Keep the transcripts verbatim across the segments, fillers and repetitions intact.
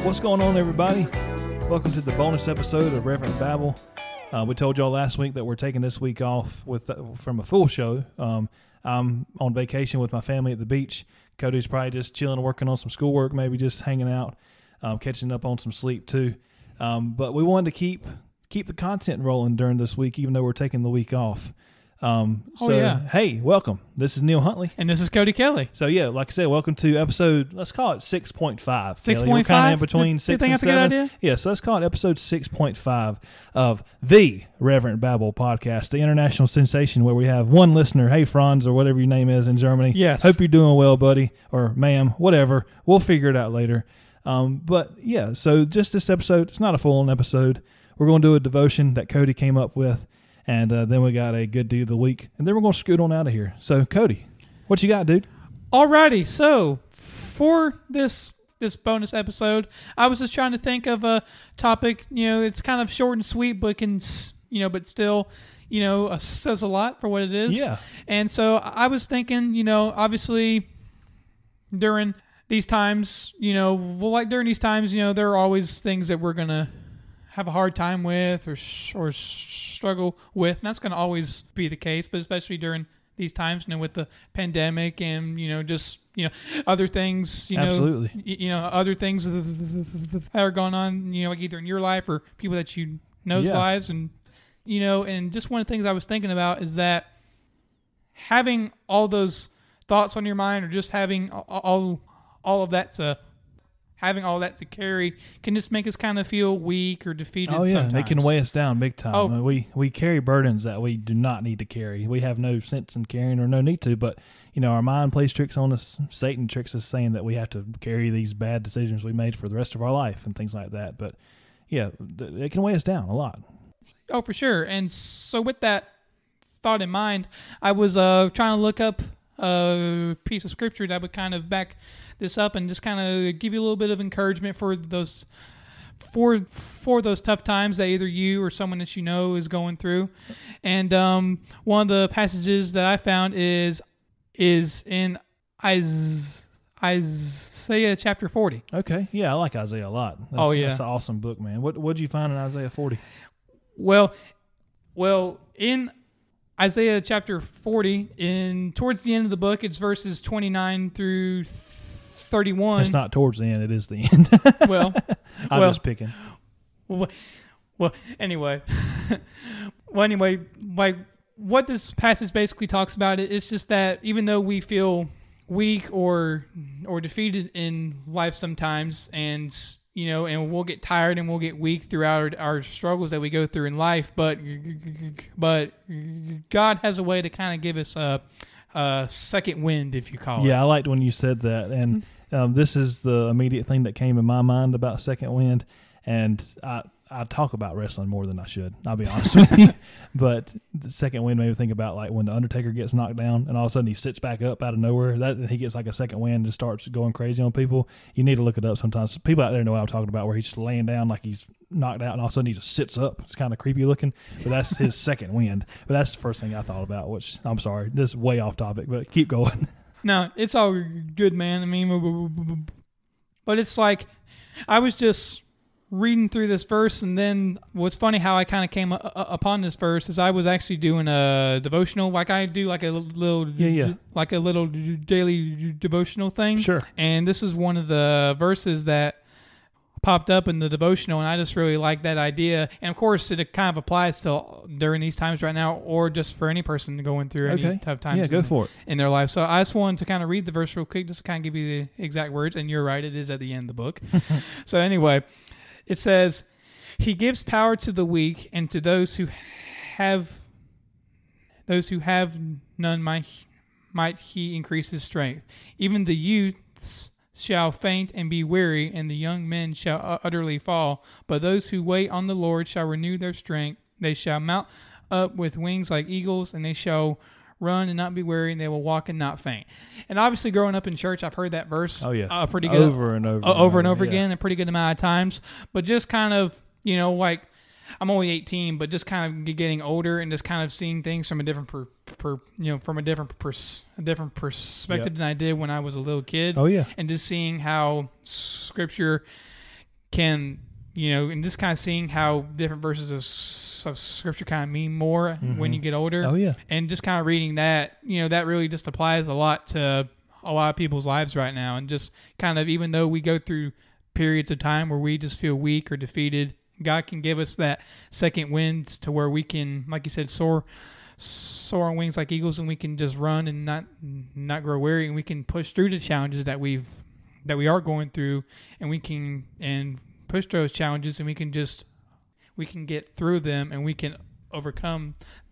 What's going on, everybody? Welcome to the bonus episode of Reverend Babble. Uh, we told y'all last week that we're taking this week off with uh, from a full show. Um, I'm on vacation with my family at the beach. Cody's probably just chilling, working on some schoolwork, maybe just hanging out, um, catching up on some sleep too. Um, but we wanted to keep keep the content rolling during this week, even though we're taking the week off. Um, so, oh, yeah. Hey, welcome. This is Neil Huntley. And this is Cody Kelly. So, yeah, like I said, welcome to episode, let's call it six point five. six point five? We're kind of in between six you think and that's seven. a good idea? Yeah, so let's call it episode six point five of the Reverend Babble podcast, the international sensation where we have one listener, hey, Franz, or whatever your name is in Germany. Yes. Hope you're doing well, buddy, or ma'am, whatever. We'll figure it out later. Um, but, yeah, so just this episode, it's not a full-on episode. We're going to do a devotion that Cody came up with. And uh, then we got a good deed of the week. And then we're going to scoot on out of here. So, Cody, what you got, dude? Alrighty. So, for this this bonus episode, I was just trying to think of a topic. You know, it's kind of short and sweet, but can, you know, but still, you know, uh, says a lot for what it is. Yeah. And so I was thinking, you know, obviously during these times, you know, well, like during these times, you know, there are always things that we're going to have a hard time with or sh- or struggle with, and that's going to always be the case, but especially during these times, you know, with the pandemic and, you know, just, you know, other things, you Absolutely. know, y- you know, other things that are going on, you know, like either in your life or people that you know's Yeah. lives. And, you know, and just one of the things I was thinking about is that having all those thoughts on your mind or just having all, all, all of that to having all that to carry can just make us kind of feel weak or defeated. Oh, yeah. Sometimes. They can weigh us down big time. Oh. Uh, we, we carry burdens that we do not need to carry. We have no sense in carrying or no need to, but, you know, our mind plays tricks on us. Satan tricks us saying that we have to carry these bad decisions we made for the rest of our life and things like that. But, yeah, th- it can weigh us down a lot. Oh, for sure. And so with that thought in mind, I was uh, trying to look up a piece of scripture that would kind of back this up and just kind of give you a little bit of encouragement for those for for those tough times that either you or someone that you know is going through. And um, one of the passages that I found is is in Isaiah, Isaiah chapter forty. Okay. Yeah, I like Isaiah a lot. That's, Oh, yeah. That's an awesome book, man. What what did you find in Isaiah forty? Well, well, in Isaiah chapter forty, in towards the end of the book, it's verses twenty-nine through thirty-one. It's not towards the end. It is the end. Well, I'm well, just picking. Well, well anyway. well, anyway, like what this passage basically talks about, it, it's just that even though we feel weak or or defeated in life sometimes, and you know, and we'll get tired and we'll get weak throughout our, our struggles that we go through in life, but but God has a way to kind of give us a, a second wind, if you call it. Yeah, I liked when you said that, and um, this is the immediate thing that came in my mind about second wind, and I I talk about wrestling more than I should, I'll be honest with you, but the second wind made me think about like when the Undertaker gets knocked down and all of a sudden he sits back up out of nowhere, that he gets like a second wind and just starts going crazy on people. You need to look it up sometimes. People out there know what I'm talking about, where he's just laying down like he's knocked out and all of a sudden he just sits up. It's kind of creepy looking, but that's his second wind. But that's the first thing I thought about, which I'm sorry, this is way off topic, but keep going. No, it's all good, man. I mean, but it's like I was just reading through this verse, and then what's funny how I kind of came a- upon this verse is I was actually doing a devotional, like I do like a little, yeah, yeah. like a little daily devotional thing. Sure. And this is one of the verses that popped up in the devotional, and I just really like that idea. And of course, it kind of applies to during these times right now, or just for any person going through any Okay. tough times. Yeah, go in, for it. in their life. So I just wanted to kind of read the verse real quick, just to kind of give you the exact words. And you're right, it is at the end of the book. So anyway, it says, "He gives power to the weak, and to those who have those who have none might might he increase his strength. Even the youths shall faint and be weary, and the young men shall utterly fall. But those who wait on the Lord shall renew their strength. They shall mount up with wings like eagles, and they shall run and not be weary, and they will walk and not faint." And obviously, growing up in church, I've heard that verse. Oh yeah, uh, pretty good over and over, uh, and over and over yeah. again, a pretty good amount of times. But just kind of, you know, like I'm only eighteen, but just kind of getting older and just kind of seeing things from a different, per, per you know, from a different, pers- a different perspective Yep. than I did when I was a little kid. Oh yeah, And just seeing how Scripture can, you know, and just kind of seeing how different verses of, of Scripture kind of mean more mm-hmm. when you get older. Oh, yeah. And just kind of reading that, you know, that really just applies a lot to a lot of people's lives right now. And just kind of, even though we go through periods of time where we just feel weak or defeated, God can give us that second wind to where we can, like you said, soar soar on wings like eagles, and we can just run and not not grow weary, and we can push through the challenges that we've that we are going through, and we can and push those challenges, and we can just we can get through them, and we can overcome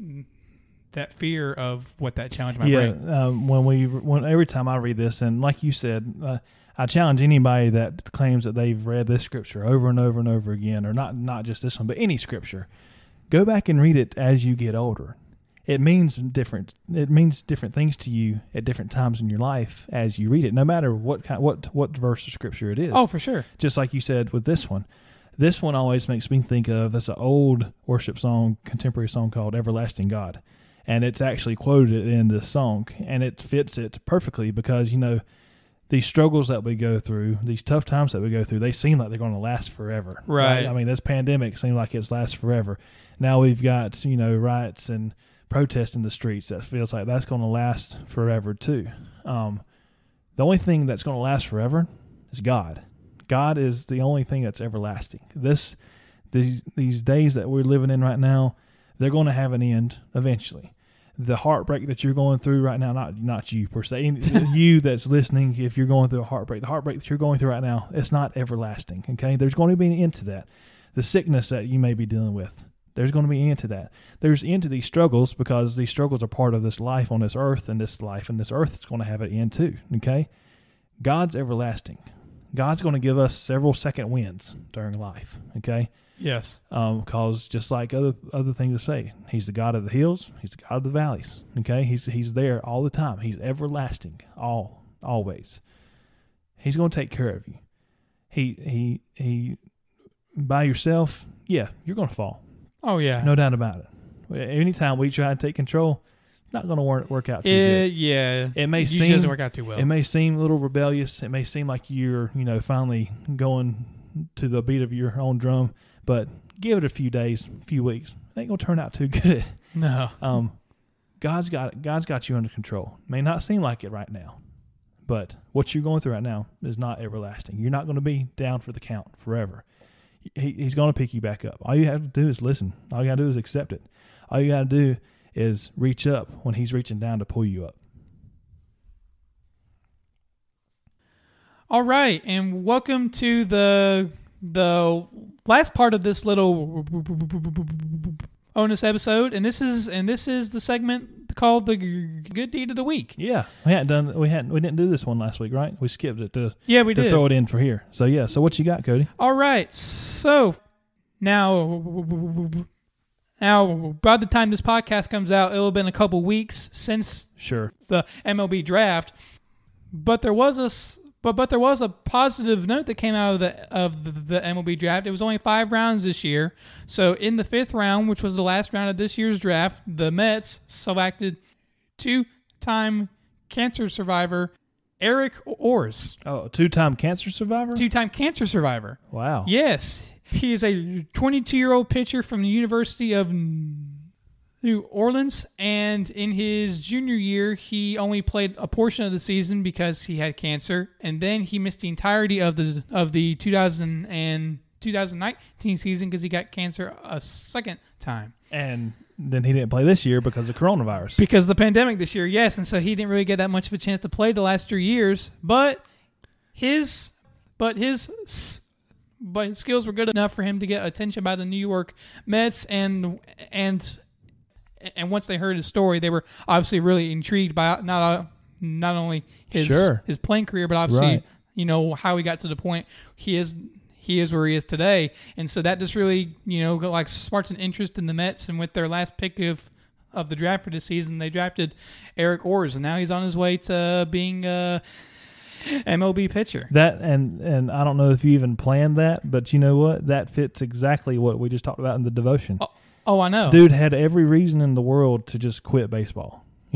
that fear of what that challenge might yeah, bring. Yeah, um, when we when every time I read this, and like you said, uh, I challenge anybody that claims that they've read this scripture over and over and over again, or not not just this one, but any scripture, go back and read it as you get older. It means different. It means different things to you at different times in your life as you read it, no matter what kind, what what verse of scripture it is. Oh, for sure. Just like you said with this one, this one always makes me think of that's an old worship song, contemporary song called "Everlasting God," and it's actually quoted in this song, and it fits it perfectly because you know these struggles that we go through, these tough times that we go through, they seem like they're going to last forever. Right. right? I mean, this pandemic seems like it's lasts forever. Now we've got you know riots and protest in the streets. That feels like that's going to last forever too. Um, the only thing that's going to last forever is God. God is the only thing that's everlasting. This, these these days that we're living in right now, they're going to have an end eventually. The heartbreak that you're going through right now, not not you per se, you that's listening, if you're going through a heartbreak, the heartbreak that you're going through right now, it's not everlasting. Okay, there's going to be an end to that. The sickness that you may be dealing with, there's going to be an end to that. There's an end to these struggles because these struggles are part of this life on this earth, and this life and this earth is going to have an end too, okay? God's everlasting. God's going to give us several second wins during life, okay? Yes. Um, because just like other other things to say, He's the God of the hills, He's the God of the valleys, okay? He's He's there all the time. He's everlasting, all always. He's going to take care of you. He He He by yourself, yeah, you're going to fall. Oh, yeah. No doubt about it. Anytime we try to take control, not going to work work out too it, good. Yeah. It may usually seem doesn't work out too well. It may seem a little rebellious. It may seem like you're, you know, finally going to the beat of your own drum, but give it a few days, a few weeks. It ain't going to turn out too good. No. Um, God's got God's got you under control. May not seem like it right now, but what you're going through right now is not everlasting. You're not going to be down for the count forever. He, he's going to pick you back up. All you have to do is listen. All you got to do is accept it. All you got to do is reach up when he's reaching down to pull you up. All right, and welcome to the the last part of this little bonus episode, and this is and this is the segment called the Good Deed of the Week. Yeah, we hadn't done we hadn't we didn't do this one last week, right? We skipped it to yeah we to did throw it in for here. So yeah, so what you got, Cody? All right, so now now by the time this podcast comes out, it'll have been a couple weeks since sure the M L B draft, but there was a but but there was a positive note that came out of the of the, the M L B draft. It was only five rounds this year, so in the fifth round, which was the last round of this year's draft, the Mets selected two-time cancer survivor Eric Orz. Oh, two-time cancer survivor? Two-time cancer survivor. Wow. Yes. He is a twenty-two-year-old pitcher from the University of New Orleans, and in his junior year, he only played a portion of the season because he had cancer, and then he missed the entirety of the of the two thousand and two thousand nineteen season because he got cancer a second time. And then he didn't play this year because of coronavirus. Because of the pandemic this year, yes, and so he didn't really get that much of a chance to play the last three years, but his but his but his skills were good enough for him to get attention by the New York Mets, and and and once they heard his story, they were obviously really intrigued by not uh, not only his sure. his playing career, but obviously right. you know how he got to the point he is he is where he is today, and so that just really you know like sparks an interest in the Mets, and with their last pick of of the draft for this season, they drafted Eric Orz, and now he's on his way to being a M L B pitcher. That and and I don't know if you even planned that, but you know what? That fits exactly what we just talked about in the devotion. Oh, oh I know. Dude had every reason in the world to just quit baseball.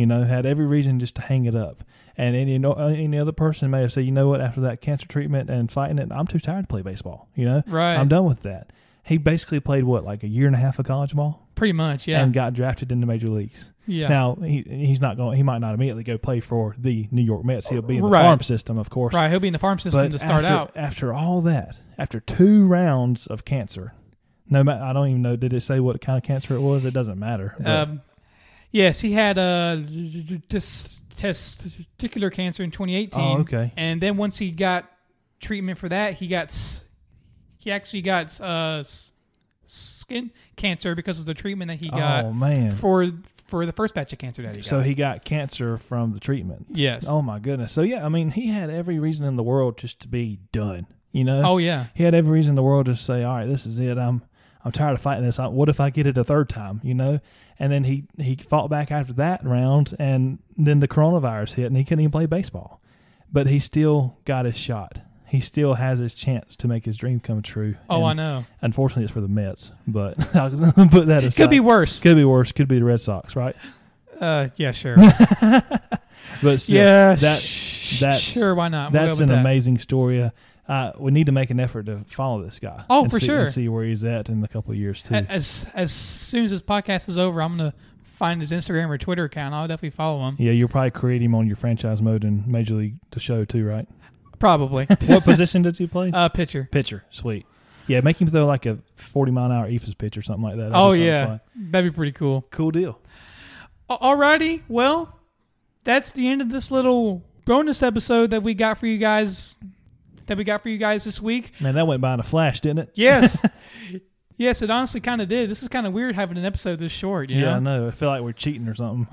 You know, had every reason just to hang it up. And any any other person may have said, you know what, after that cancer treatment and fighting it, I'm too tired to play baseball. You know, right? I'm done with that. He basically played what, like a year and a half of college ball, pretty much, yeah, and got drafted into major leagues. Yeah. Now he he's not going. He might not immediately go play for the New York Mets. He'll be in the Right. farm system, of course. Right, he'll be in the farm system But to start after, out. After all that, after two rounds of cancer, no matter, I don't even know. Did it say what kind of cancer it was? It doesn't matter. But, Um, yes, he had a tes- testicular cancer in twenty eighteen. oh, okay. And then once he got treatment for that, he got s- he actually got uh, s- skin cancer because of the treatment that he got oh man. for for the first batch of cancer that he got. So he got cancer from the treatment. yes. Oh my goodness. So yeah, I mean, he had every reason in the world just to be done. You know. Oh yeah. He had every reason in the world to say, all right, this is it. I'm I'm tired of fighting this. I, what if I get it a third time, you know? And then he, he fought back after that round, and then the coronavirus hit, and he couldn't even play baseball. But he still got his shot. He still has his chance to make his dream come true. Oh, and I know. Unfortunately, it's for the Mets, but I'll put that aside. Could be worse. Could be worse. Could be the Red Sox, right? Uh, yeah, sure. But still, yeah, that, sh- that's, sure. Why not? We'll that's go an with that. amazing story. Uh, Uh, we need to make an effort to follow this guy. Oh, and for see, sure. And see where he's at in a couple of years too. As as soon as this podcast is over, I'm gonna find his Instagram or Twitter account. I'll definitely follow him. Yeah, you'll probably create him on your franchise mode in Major League to show too, right? Probably. What position does he play? Uh, pitcher. Pitcher. Sweet. Yeah, make him throw like a forty mile an hour E F I S pitch or something like that. That'd Oh be something yeah, fun. that'd be pretty cool. Cool deal. Alrighty, well, that's the end of this little bonus episode that we got for you guys. That we got for you guys this week. Man, that went by in a flash, didn't it? Yes, yes, it honestly kind of did. This is kind of weird having an episode this short. You Yeah, know? I know. I feel like we're cheating or something.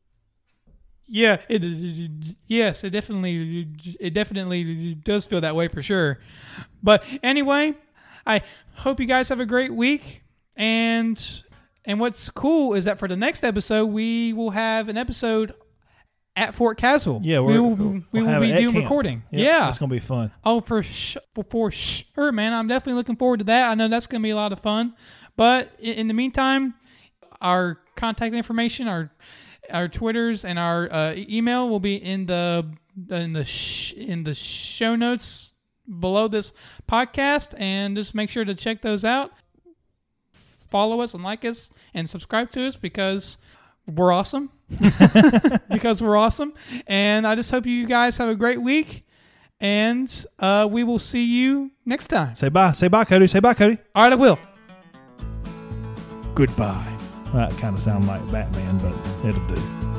Yeah, it, it, yes, it definitely it definitely does feel that way for sure. But anyway, I hope you guys have a great week, and and what's cool is that for the next episode we will have an episode at Fort Caswell. Yeah, we we're, will we'll we will have be it at doing camp. recording. Yep, yeah, it's gonna be fun. Oh, for sh- for, for sure, man. I'm definitely looking forward to that. I know that's going to be a lot of fun. But in, in the meantime, our contact information, our our Twitters, and our uh, email will be in the in the sh- in the show notes below this podcast, and just make sure to check those out. Follow us and like us and subscribe to us because we're awesome. because we're awesome. And I just hope you guys have a great week. And uh, we will see you next time. Say bye. Say bye, Cody. Say bye, Cody. All right, I will. Goodbye. That kind of sounds like Batman, but it'll do.